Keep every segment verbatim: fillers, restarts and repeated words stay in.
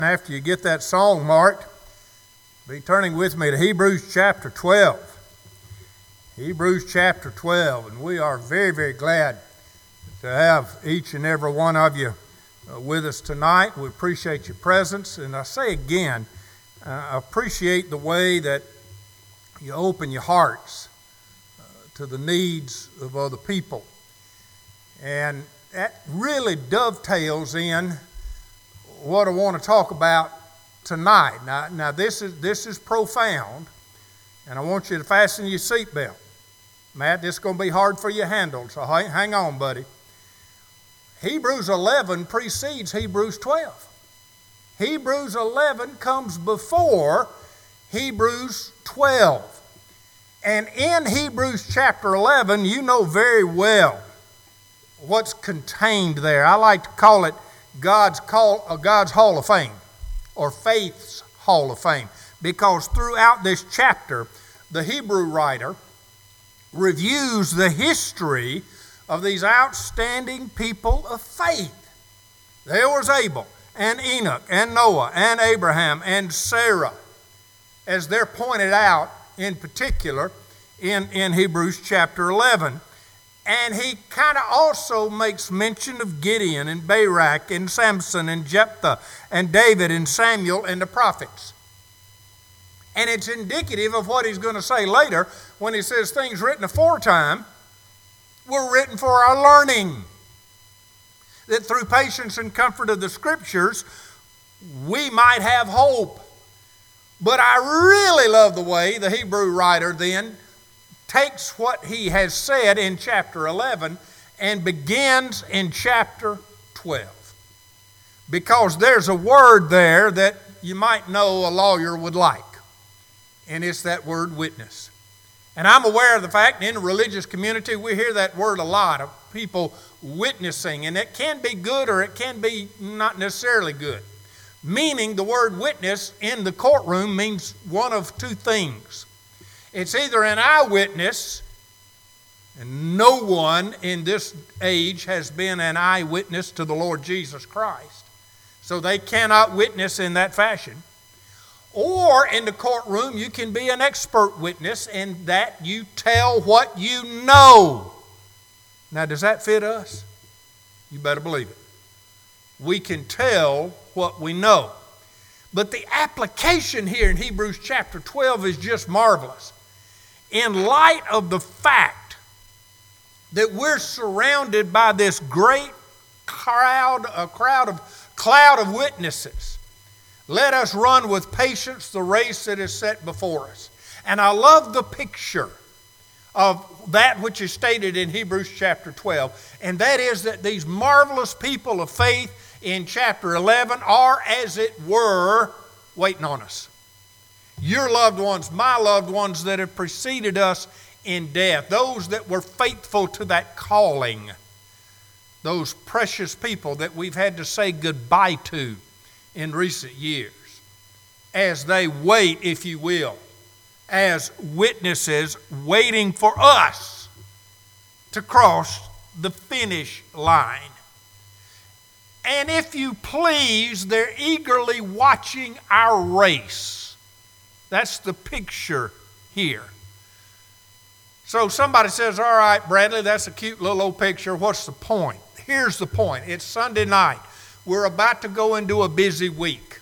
After you get that song marked, be turning with me to Hebrews chapter twelve. Hebrews chapter twelve, and we are very, very glad to have each and every one of you uh, with us tonight. We appreciate your presence, and I say again, uh, I appreciate the way that you open your hearts uh, to the needs of other people. And that really dovetails in what I want to talk about tonight. Now, now this is this is profound, and I want you to fasten your seatbelt. Matt, this is going to be hard for you to handle, so hang, hang on, buddy. Hebrews eleven precedes Hebrews twelve. Hebrews eleven comes before Hebrews twelve. And in Hebrews chapter eleven, you know very well what's contained there. I like to call it God's call, uh, God's Hall of Fame, or Faith's Hall of Fame, because throughout this chapter, the Hebrew writer reviews the history of these outstanding people of faith. There was Abel, and Enoch, and Noah, and Abraham, and Sarah, as they're pointed out in particular in, in Hebrews chapter eleven. And he kind of also makes mention of Gideon and Barak and Samson and Jephthah and David and Samuel and the prophets. And it's indicative of what he's going to say later when he says things written aforetime were written for our learning. That through patience and comfort of the Scriptures, we might have hope. But I really love the way the Hebrew writer then takes what he has said in chapter eleven and begins in chapter twelve. Because there's a word there that you might know a lawyer would like. And it's that word witness. And I'm aware of the fact in the religious community we hear that word a lot, of people witnessing. And it can be good or it can be not necessarily good. Meaning the word witness in the courtroom means one of two things. It's either an eyewitness, and no one in this age has been an eyewitness to the Lord Jesus Christ, so they cannot witness in that fashion. Or in the courtroom, you can be an expert witness in that you tell what you know. Now, does that fit us? You better believe it. We can tell what we know. But the application here in Hebrews chapter twelve is just marvelous. In light of the fact that we're surrounded by this great crowd, a crowd of cloud of witnesses, let us run with patience the race that is set before us. And I love the picture of that which is stated in Hebrews chapter twelve, and that is that these marvelous people of faith in chapter eleven are, as it were, waiting on us. Your loved ones, my loved ones that have preceded us in death, those that were faithful to that calling, those precious people that we've had to say goodbye to in recent years, as they wait, if you will, as witnesses waiting for us to cross the finish line. And if you please, they're eagerly watching our race. That's the picture here. So somebody says, all right, Bradley, that's a cute little old picture. What's the point? Here's the point. It's Sunday night. We're about to go into a busy week.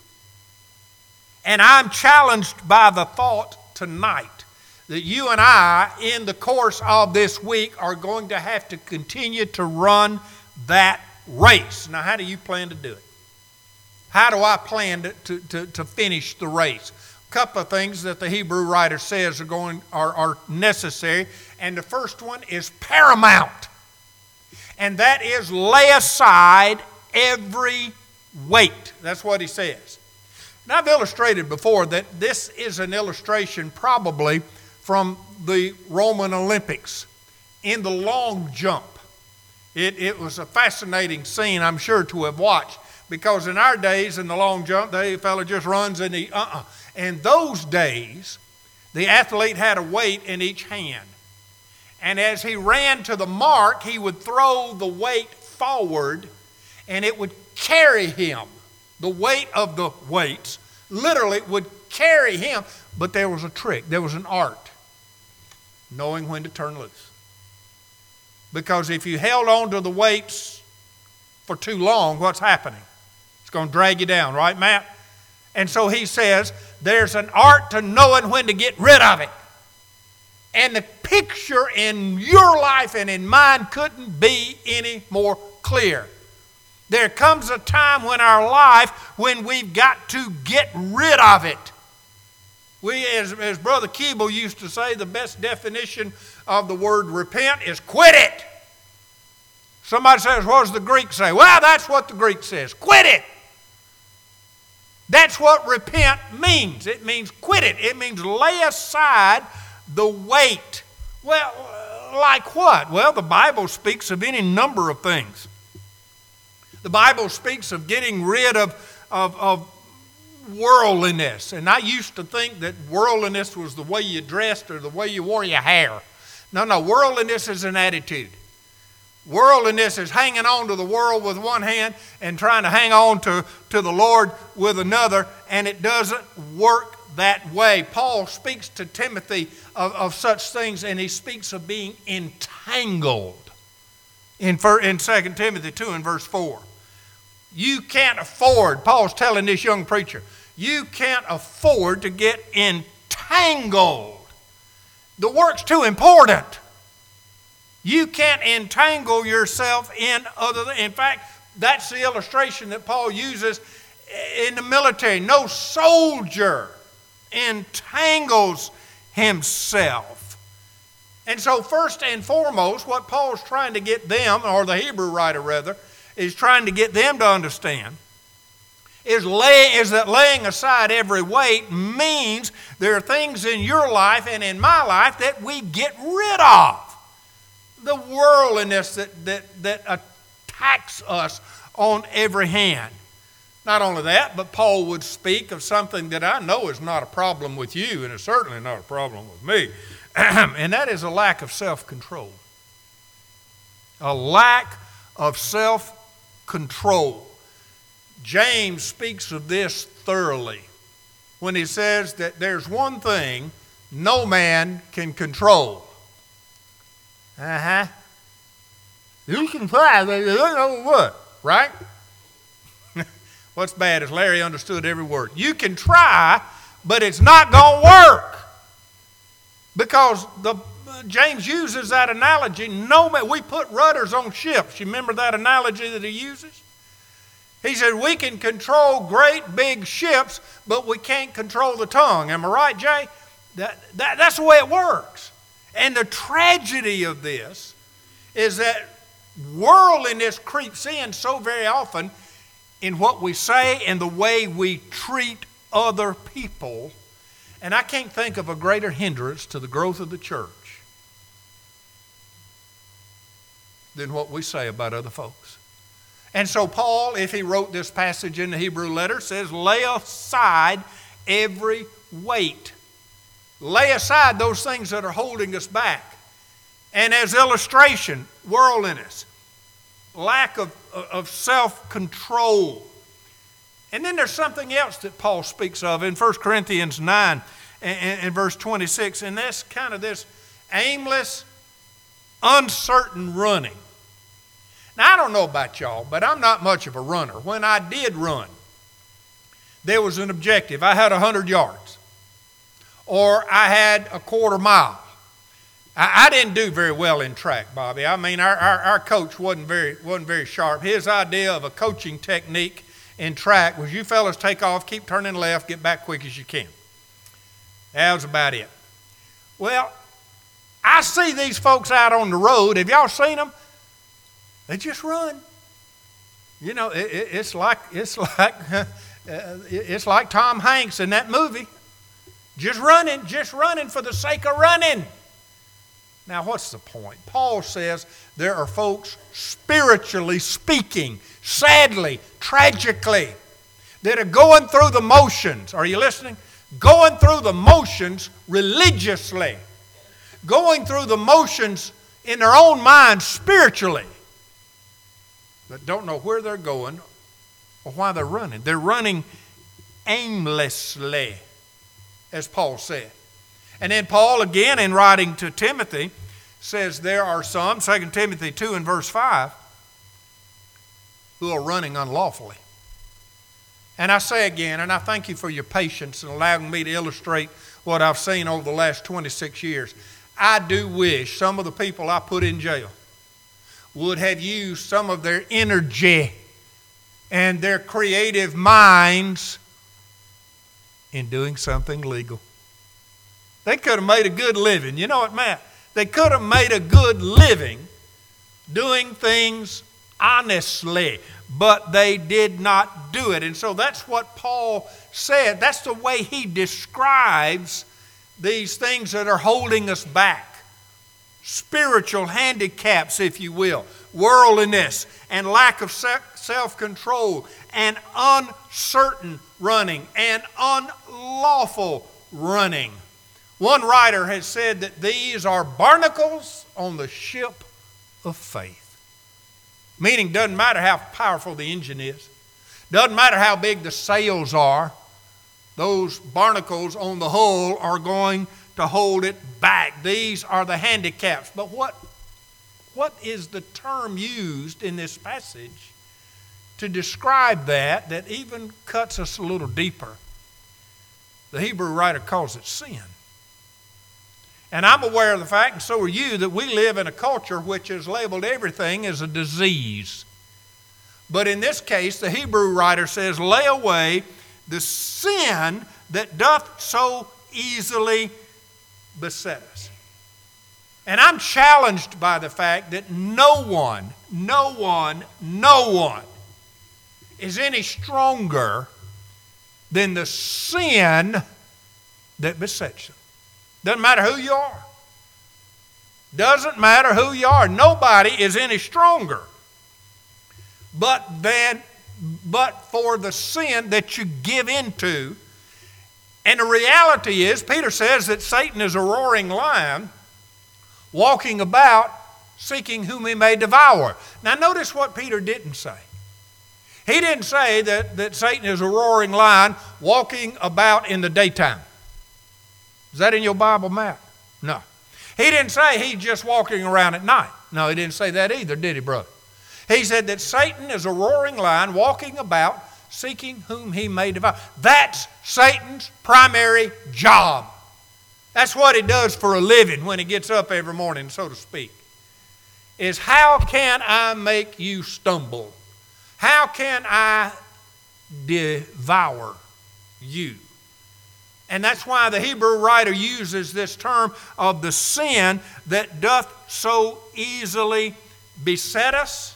And I'm challenged by the thought tonight that you and I, in the course of this week, are going to have to continue to run that race. Now, how do you plan to do it? How do I plan to, to, to, to finish the race? A couple of things that the Hebrew writer says are going are, are necessary. And the first one is paramount. And that is lay aside every weight. That's what he says. Now, I've illustrated before that this is an illustration probably from the Roman Olympics in the long jump. It, it was a fascinating scene, I'm sure, to have watched. Because in our days, in the long jump, the fella just runs and he, uh-uh. In those days, the athlete had a weight in each hand. And as he ran to the mark, he would throw the weight forward and it would carry him The weight of the weights literally would carry him. But there was a trick. There was an art. Knowing when to turn loose. Because if you held on to the weights for too long, what's happening? It's going to drag you down, right, Matt? And so he says, there's an art to knowing when to get rid of it. And the picture in your life and in mine couldn't be any more clear. There comes a time in our life when we've got to get rid of it. We, as, as Brother Keeble used to say, the best definition of the word repent is quit it. Somebody says, what does the Greek say? Well, that's what the Greek says. Quit it. That's what repent means. It means quit it. It means lay aside the weight. Well, like what? Well, the Bible speaks of any number of things. The Bible speaks of getting rid of, of, of worldliness. And I used to think that worldliness was the way you dressed or the way you wore your hair. No, no, worldliness is an attitude. Worldliness is hanging on to the world with one hand and trying to hang on to, to the Lord with another, and it doesn't work that way. Paul speaks to Timothy of, of such things, and he speaks of being entangled in, in Second Timothy two and verse four. You can't afford, Paul's telling this young preacher, you can't afford to get entangled. The work's too important. You can't entangle yourself in other. In fact, that's the illustration that Paul uses in the military. No soldier entangles himself. And so first and foremost, what Paul's trying to get them, or the Hebrew writer rather, is trying to get them to understand is, lay, is that laying aside every weight means there are things in your life and in my life that we get rid of. The worldliness that, that, that attacks us on every hand. Not only that, but Paul would speak of something that I know is not a problem with you, and it's certainly not a problem with me, and that is a lack of self-control. A lack of self-control. James speaks of this thoroughly when he says that there's one thing no man can control. Uh-huh. You can try, but you don't know what, right? What's bad is Larry understood every word. You can try, but it's not going to work. Because the James uses that analogy. No man, we put rudders on ships. You remember that analogy that he uses? He said we can control great big ships, but we can't control the tongue. Am I right, Jay? That, that, that's the way it works. And the tragedy of this is that worldliness creeps in so very often in what we say and the way we treat other people. And I can't think of a greater hindrance to the growth of the church than what we say about other folks. And so Paul, if he wrote this passage in the Hebrew letter, says, lay aside every weight. Lay aside those things that are holding us back. And as illustration, worldliness, lack of, of self-control. And then there's something else that Paul speaks of in First Corinthians nine and, and verse twenty-six, and that's kind of this aimless, uncertain running. Now, I don't know about y'all, but I'm not much of a runner. When I did run, there was an objective. I had one hundred yards, or I had a quarter mile. I, I didn't do very well in track, Bobby. I mean, our, our, our coach wasn't very, wasn't very sharp. His idea of a coaching technique in track was you fellas take off, keep turning left, get back quick as you can. That was about it. Well, I see these folks out on the road. Have y'all seen them? They just run. You know, it, it, it's like it's like uh, it's like Tom Hanks in that movie. Just running, just running for the sake of running. Now, what's the point? Paul says there are folks, spiritually speaking, sadly, tragically, that are going through the motions. Are you listening? Going through the motions religiously. Going through the motions in their own minds spiritually. That don't know where they're going or why they're running. They're running aimlessly, as Paul said. And then Paul, again in writing to Timothy, says there are some, Second Timothy two and verse five, who are running unlawfully. And I say again, and I thank you for your patience in allowing me to illustrate what I've seen over the last twenty-six years. I do wish some of the people I put in jail would have used some of their energy and their creative minds in doing something legal. They could have made a good living. You know what, Matt? They could have made a good living doing things honestly, but they did not do it. And so that's what Paul said. That's the way he describes these things that are holding us back. Spiritual handicaps, if you will, worldliness and lack of self-control and uncertain running and unlawful running. One writer has said that these are barnacles on the ship of faith. Meaning, doesn't matter how powerful the engine is, doesn't matter how big the sails are, those barnacles on the hull are going to hold it back. These are the handicaps. But what, what is the term used in this passage to describe that that even cuts us a little deeper? The Hebrew writer calls it sin. And I'm aware of the fact, and so are you, that we live in a culture which has labeled everything as a disease. But in this case, the Hebrew writer says, lay away the sin that doth so easily beset us. And I'm challenged by the fact that no one, no one, no one is any stronger than the sin that besets them. Doesn't matter who you are. Doesn't matter who you are. Nobody is any stronger. But then, but for the sin that you give into. And the reality is, Peter says that Satan is a roaring lion walking about seeking whom he may devour. Now notice what Peter didn't say. He didn't say that, that Satan is a roaring lion walking about in the daytime. Is that in your Bible, Matt? No. He didn't say he's just walking around at night. No, he didn't say that either, did he, brother? He said that Satan is a roaring lion walking about seeking whom he may devour. That's Satan's primary job. That's what he does for a living when he gets up every morning, so to speak. Is how can I make you stumble? How can I devour you? And that's why the Hebrew writer uses this term of the sin that doth so easily beset us.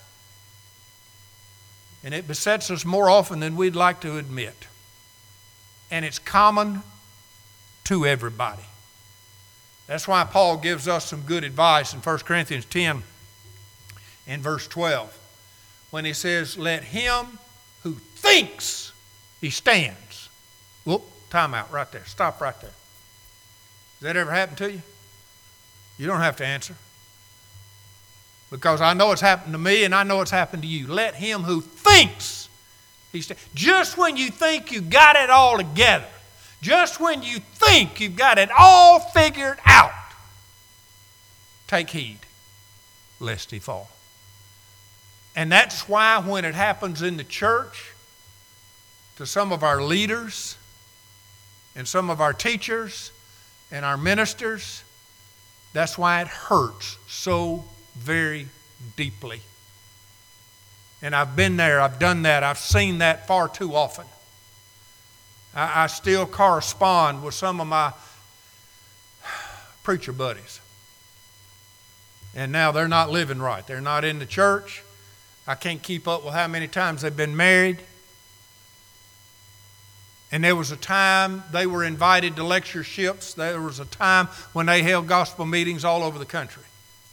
And it besets us more often than we'd like to admit. And it's common to everybody. That's why Paul gives us some good advice in First Corinthians ten and verse twelve. When he says, let him who thinks he stands. Whoop. Time out right there. Stop right there. Has that ever happened to you? You don't have to answer. Because I know it's happened to me and I know it's happened to you. Let him who thinks he's st- just when you think you got it all together, just when you think you've got it all figured out, take heed lest he fall. And that's why when it happens in the church to some of our leaders and some of our teachers and our ministers, that's why it hurts so very deeply. And I've been there, I've done that, I've seen that far too often. I, I still correspond with some of my preacher buddies. And now they're not living right. They're not in the church. I can't keep up with how many times they've been married. And there was a time they were invited to lectureships. There was a time when they held gospel meetings all over the country.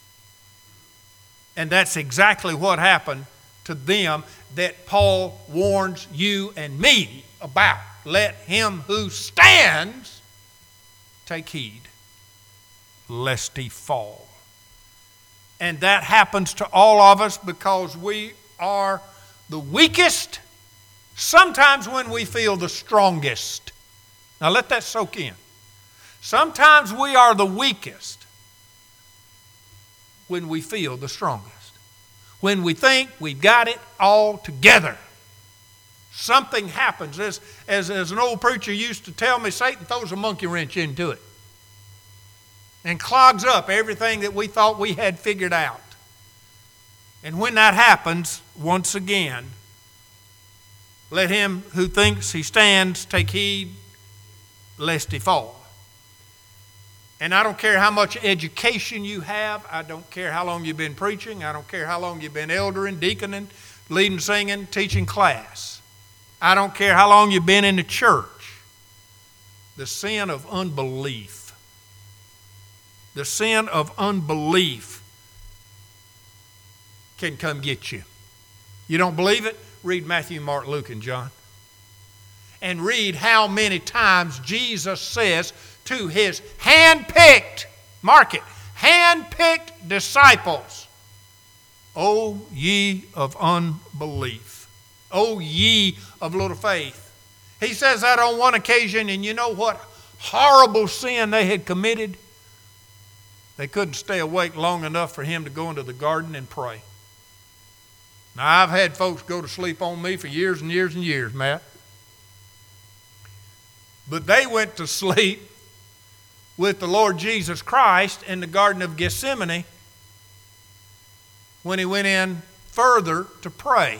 And that's exactly what happened to them that Paul warns you and me about. Let him who stands take heed, lest he fall. And that happens to all of us because we are the weakest Sometimes when we feel the strongest. Now let that soak in. Sometimes we are the weakest when we feel the strongest. When we think we've got it all together. Something happens. As, as, as an old preacher used to tell me, Satan throws a monkey wrench into it and clogs up everything that we thought we had figured out. And when that happens, once again, let him who thinks he stands take heed lest he fall. And I don't care how much education you have. I don't care how long you've been preaching. I don't care how long you've been eldering, deaconing, leading, singing, teaching class. I don't care how long you've been in the church. The sin of unbelief. The sin of unbelief can come get you. You don't believe it? Read Matthew, Mark, Luke, and John. And read how many times Jesus says to his hand-picked, mark it, hand-picked disciples, O ye of unbelief, O ye of little faith. He says that on one occasion, and you know what horrible sin they had committed? They couldn't stay awake long enough for him to go into the garden and pray. Now, I've had folks go to sleep on me for years and years and years, Matt. But they went to sleep with the Lord Jesus Christ in the Garden of Gethsemane when he went in further to pray.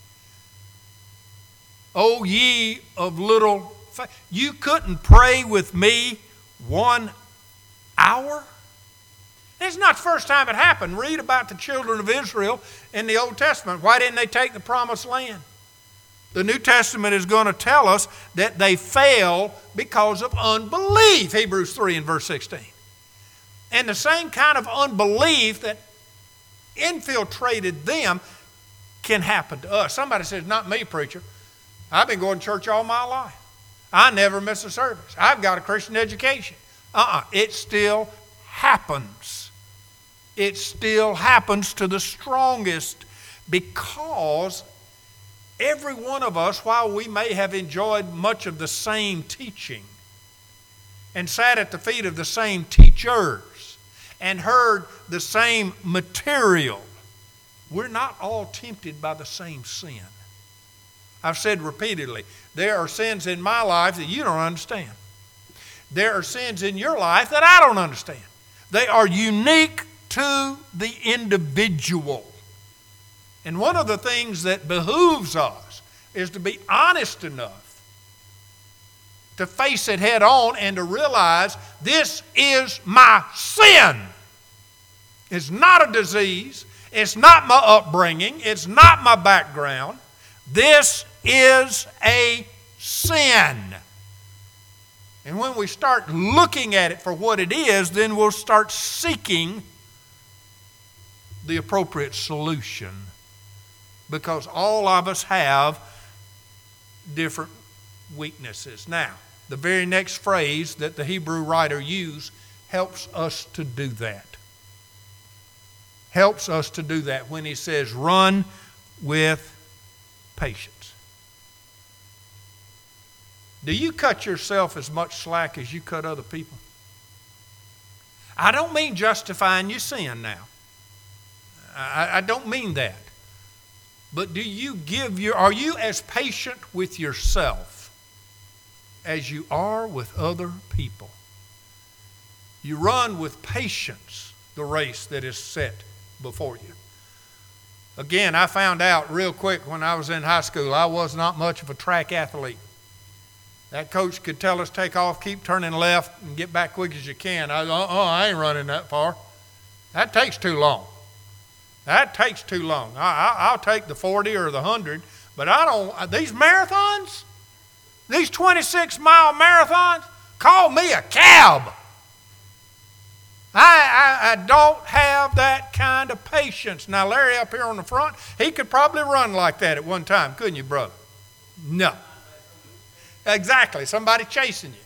O ye of little faith. You couldn't pray with me one hour? It's not the first time it happened. Read about the children of Israel in the Old Testament. Why didn't they take the promised land? The New Testament is going to tell us that they fell because of unbelief. Hebrews three and verse sixteen. And the same kind of unbelief that infiltrated them can happen to us. Somebody says, not me, preacher. I've been going to church all my life. I never miss a service. I've got a Christian education. Uh-uh. It still happens. It still happens to the strongest because every one of us, while we may have enjoyed much of the same teaching and sat at the feet of the same teachers and heard the same material, we're not all tempted by the same sin. I've said repeatedly, there are sins in my life that you don't understand. There are sins in your life that I don't understand. They are unique to the individual. And one of the things that behooves us is to be honest enough to face it head on and to realize this is my sin. It's not a disease. It's not my upbringing. It's not my background. This is a sin. And when we start looking at it for what it is, then we'll start seeking the appropriate solution. Because all of us have different weaknesses. Now, the very next phrase that the Hebrew writer used helps us to do that. Helps us to do that when he says, run with patience. Do you cut yourself as much slack as you cut other people? I don't mean justifying your sin now. I, I don't mean that. But do you give your, are you as patient with yourself as you are with other people? You run with patience the race that is set before you. Again, I found out real quick when I was in high school, I was not much of a track athlete. That coach could tell us, take off, keep turning left, and get back quick as you can. I, uh-uh, I ain't running that far. That takes too long. That takes too long. I, I, I'll take the forty or the one hundred, but I don't, these marathons, these twenty-six mile marathons, call me a cab. I, I, I don't have that kind of patience. Now, Larry up here on the front, he could probably run like that at one time, couldn't you, brother? No. Exactly, somebody chasing you.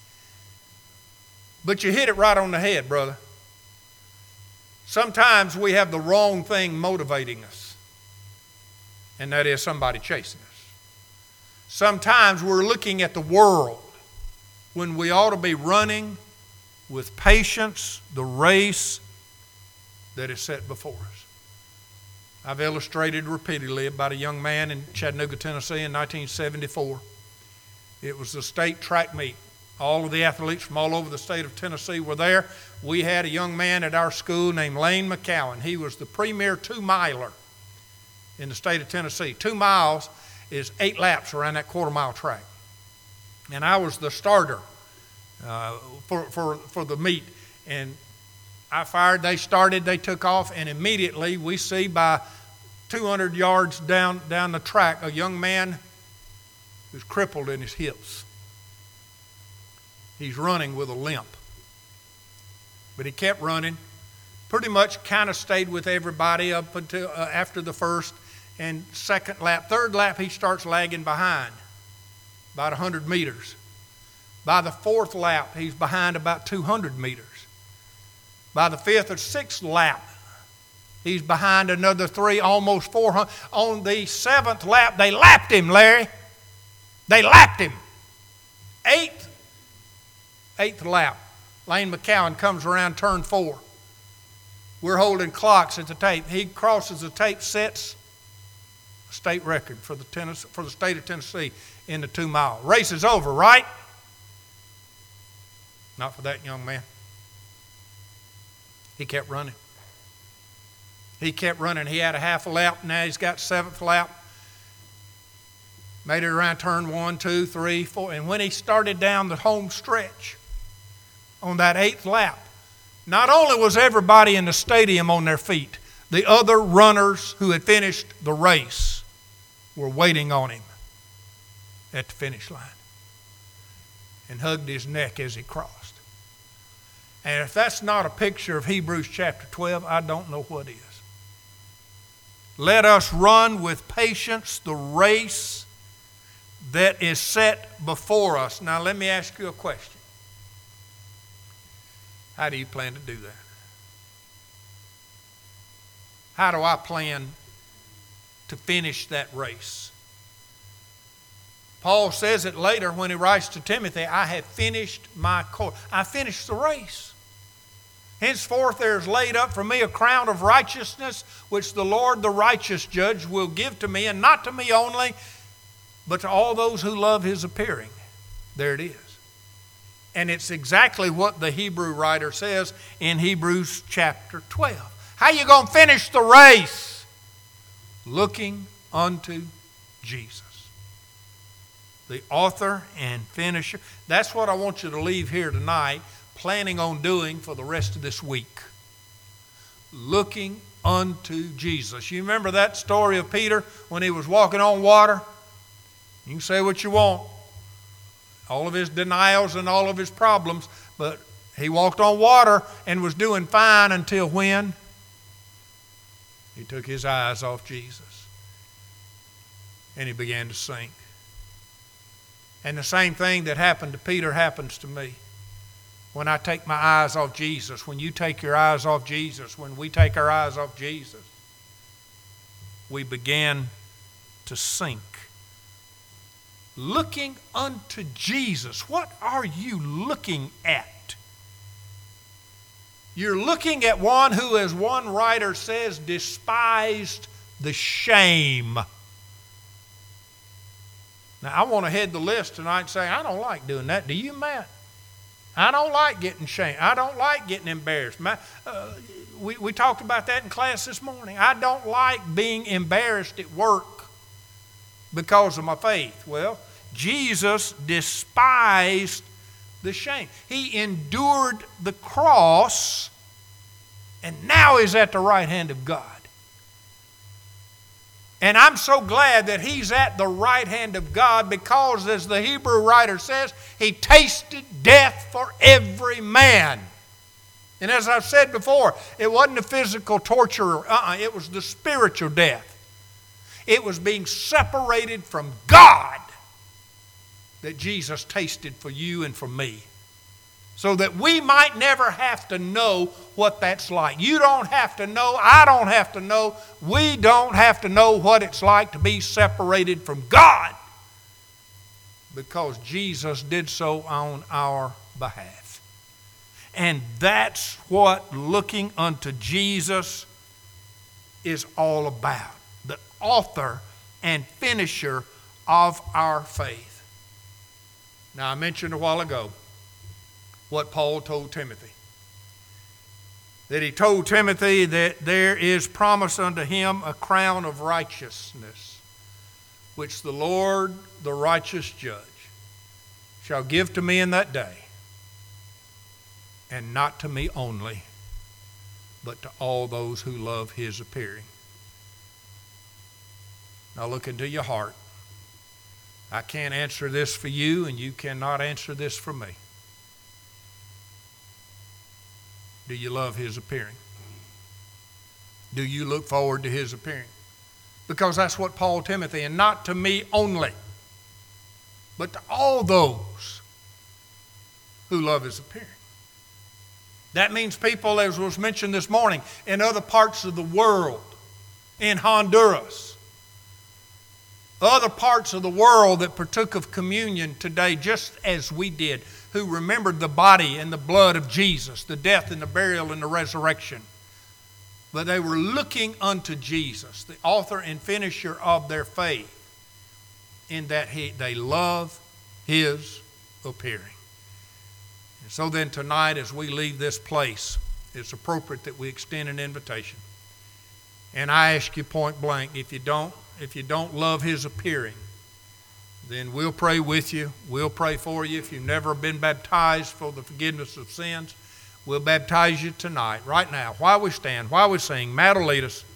But you hit it right on the head, brother. Sometimes we have the wrong thing motivating us, and that is somebody chasing us. Sometimes we're looking at the world when we ought to be running with patience the race that is set before us. I've illustrated repeatedly about a young man in Chattanooga, Tennessee in nineteen seventy-four. It was the state track meet. All of the athletes from all over the state of Tennessee were there. We had a young man at our school named Lane McCowan. He was the premier two-miler in the state of Tennessee. Two miles is eight laps around that quarter-mile track. And I was the starter uh, for, for, for the meet. And I fired, they started, they took off, and immediately we see by two hundred yards down, down the track a young man who's crippled in his hips. He's running with a limp. But he kept running, pretty much kind of stayed with everybody up until uh, after the first and second lap. Third lap, he starts lagging behind about one hundred meters. By the fourth lap, he's behind about two hundred meters. By the fifth or sixth lap, he's behind another three, almost four hundred. On the seventh lap, they lapped him, Larry. They lapped him. Eighth, eighth lap, Lane McCowan comes around turn four. We're holding clocks at the tape. He crosses the tape, sets a state record for the Tennessee, for the state of Tennessee in the two mile. Race is over, right? Not for that young man. He kept running. He kept running. He had a half a lap. Now he's got seventh lap. Made it around turn one, two, three, four. And when he started down the home stretch on that eighth lap, not only was everybody in the stadium on their feet, the other runners who had finished the race were waiting on him at the finish line and hugged his neck as he crossed. And if that's not a picture of Hebrews chapter twelve, I don't know what is. Let us run with patience the race that is set before us. Now let me ask you a question. How do you plan to do that? How do I plan to finish that race? Paul says it later when he writes to Timothy, I have finished my course. I finished the race. Henceforth there is laid up for me a crown of righteousness, which the Lord, the righteous judge, will give to me, and not to me only, but to all those who love his appearing. There it is. And it's exactly what the Hebrew writer says in Hebrews chapter twelve. How you going to finish the race? Looking unto Jesus, the author and finisher. That's what I want you to leave here tonight, planning on doing for the rest of this week. Looking unto Jesus. You remember that story of Peter when he was walking on water? You can say what you want. All of his denials and all of his problems, but he walked on water and was doing fine until when? He took his eyes off Jesus and he began to sink. And the same thing that happened to Peter happens to me. When I take my eyes off Jesus, when you take your eyes off Jesus, when we take our eyes off Jesus, we begin to sink. Looking unto Jesus. What are you looking at? You're looking at one who, as one writer says, despised the shame. Now, I want to head the list tonight and say, I don't like doing that. Do you, Matt? I don't like getting shamed. I don't like getting embarrassed. My, uh, we, we talked about that in class this morning. I don't like being embarrassed at work because of my faith. Well, Jesus despised the shame. He endured the cross, and now he's at the right hand of God. And I'm so glad that he's at the right hand of God because, as the Hebrew writer says, he tasted death for every man. And as I've said before, it wasn't a physical torture. Uh-uh, it was the spiritual death. It was being separated from God that Jesus tasted for you and for me, so that we might never have to know what that's like. You don't have to know. I don't have to know. We don't have to know what it's like to be separated from God because Jesus did so on our behalf. And that's what looking unto Jesus is all about. The author and finisher of our faith. Now, I mentioned a while ago what Paul told Timothy. That he told Timothy that there is promised unto him a crown of righteousness, which the Lord, the righteous judge, shall give to me in that day, and not to me only, but to all those who love his appearing. Now look into your heart. I can't answer this for you, and you cannot answer this for me. Do you love his appearing? Do you look forward to his appearing? Because that's what Paul told Timothy, and not to me only, but to all those who love his appearing. That means people, as was mentioned this morning, in other parts of the world, in Honduras, other parts of the world that partook of communion today just as we did, who remembered the body and the blood of Jesus, the death and the burial and the resurrection. But they were looking unto Jesus, the author and finisher of their faith, in that he, they love his appearing. And so then tonight, as we leave this place, it's appropriate that we extend an invitation. And I ask you point blank, if you don't, if you don't love his appearing, then we'll pray with you. We'll pray for you. If you've never been baptized for the forgiveness of sins, we'll baptize you tonight, right now, while we stand, while we sing. Matt will lead us.